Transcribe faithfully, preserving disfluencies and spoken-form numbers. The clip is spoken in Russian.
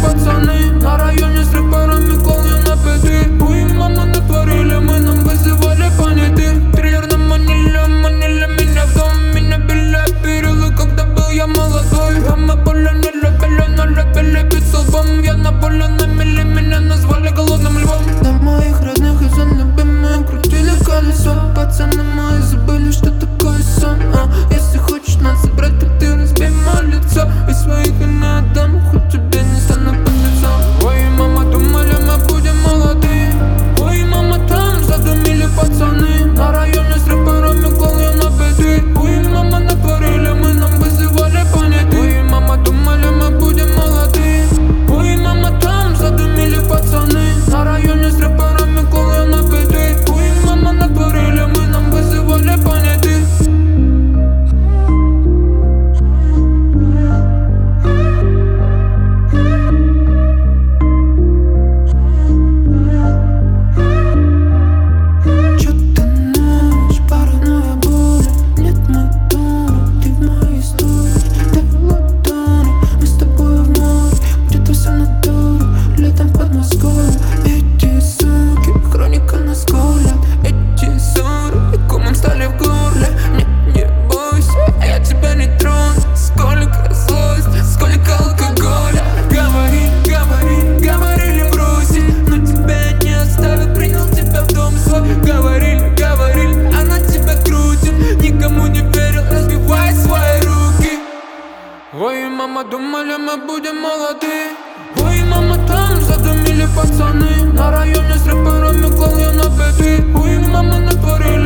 пацаны. На районе с рэперами клал я на пяти. Ой, мама, натворили мы, нам вызывали понятых. Триллер на маниле, манили меня в дом. Меня били перилы, когда был я молодой. А мы поле не любили, но любили бить столбом. Я на поле намели, меня назвали голодным львом. На моих родных и за любимые крутили колесо. Пацаны мои забыли, что такое сон. А если хочешь нас забрать, то ты разбей мое лицо. И своих и не отдам, хоть тебе не стану под лицом. Ой, мама, думали мы будем молоды. Ой, мама, там задумили пацаны. На районе с рэперами клал я на беды. Ой, мама, натворили мы, нам вызывали понятых. Ой, мама, думали мы будем молоды. Ой, мама, там задумили пацаны. На районе с рэперами клал я на беды. Ой, мама, натворили мы, нам вызывали понятых. Ой, мама, думали мы будем молоды. Ой, мама, там задумили пацаны. На районе с рэперами клал я на беды. Ой, мама, натворили